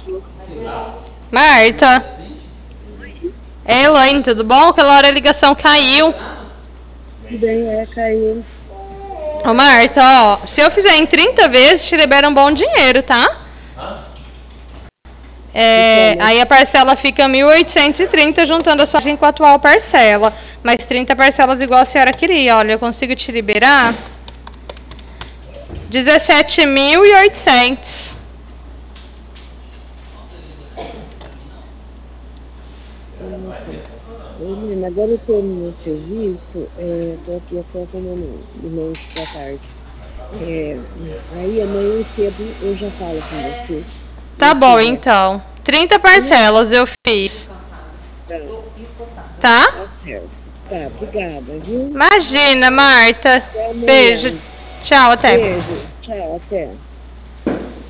Marta. Ei, Elaine, tudo bom? Aquela hora a ligação caiu. Bem, caiu. Ô, Marta, ó, se eu fizer em 30 vezes, te libera um bom dinheiro, tá? Aí a parcela fica 1.830 juntando a sua margem com a atual parcela. Mais 30 parcelas igual a senhora queria. Olha, eu consigo te liberar 17.800. Menina, agora eu termino o serviço, tô aqui até tomando lanche da tarde. Aí amanhã cedo eu já falo com você. Tá Eu bom, fizer. então. 30 parcelas eu fiz. Tá, Tá? tá certo. Tá, obrigada, viu? Imagina, Marta. Até Beijo. amanhã. Tchau, até. Beijo, tchau, até.